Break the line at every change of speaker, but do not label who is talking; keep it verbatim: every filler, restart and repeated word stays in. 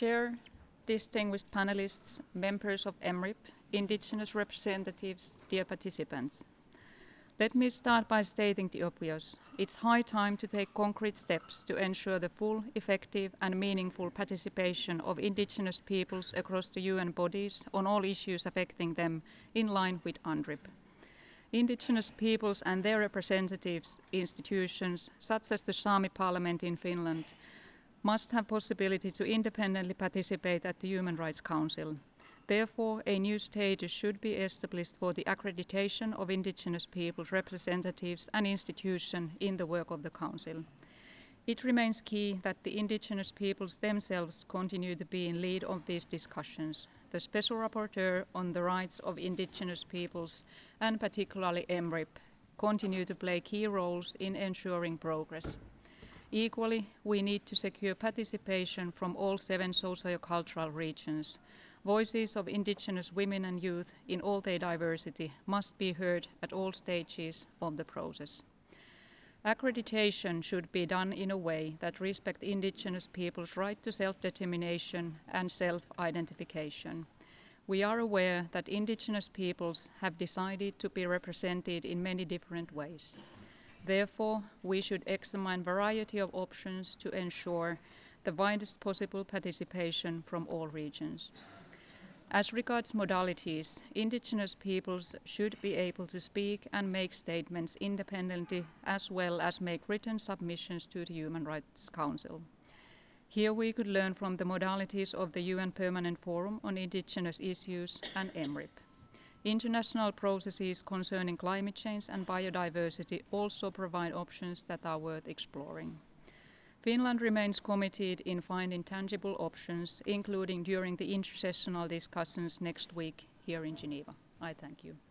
Chair, distinguished panelists, members of E M R I P, indigenous representatives, dear participants. Let me start by stating the obvious. It's high time to take concrete steps to ensure the full, effective and meaningful participation of indigenous peoples across the U N bodies on all issues affecting them in line with U N D R I P. Indigenous peoples and their representatives, institutions, such as the Sami Parliament in Finland, must have possibility to independently participate at the Human Rights Council. Therefore, a new status should be established for the accreditation of indigenous peoples' representatives and institutions in the work of the Council. It remains key that the indigenous peoples themselves continue to be in lead of these discussions. The Special Rapporteur on the rights of indigenous peoples, and particularly E M R I P, continue to play key roles in ensuring progress. Equally, we need to secure participation from all seven socio-cultural regions. Voices of indigenous women and youth in all their diversity must be heard at all stages of the process. Accreditation should be done in a way that respects indigenous people's right to self-determination and self-identification. We are aware that indigenous peoples have decided to be represented in many different ways. Therefore, we should examine a variety of options to ensure the widest possible participation from all regions. As regards modalities, indigenous peoples should be able to speak and make statements independently, as well as make written submissions to the Human Rights Council. Here we could learn from the modalities of the U N Permanent Forum on Indigenous Issues and E M R I P. International processes concerning climate change and biodiversity also provide options that are worth exploring. Finland remains committed in finding tangible options, including during the intersessional discussions next week here in Geneva. I thank you.